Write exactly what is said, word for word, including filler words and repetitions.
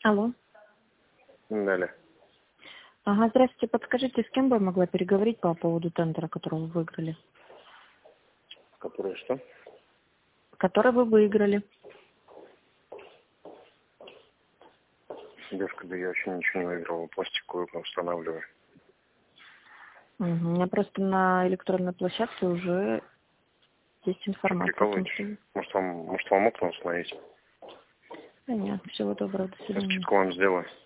Алло. Далее. Ага, здравствуйте. Подскажите, с кем бы я могла переговорить по поводу тендера, который вы выиграли? Который что? Который вы выиграли. Девушка, да я вообще ничего не выиграл. Пластиковую устанавливаю. Угу. У меня просто на электронной площадке уже есть информация о том, что... Может, вам, может, вам окна установить? Да нет, всего доброго, до Я свидания. скидку вам сделаю.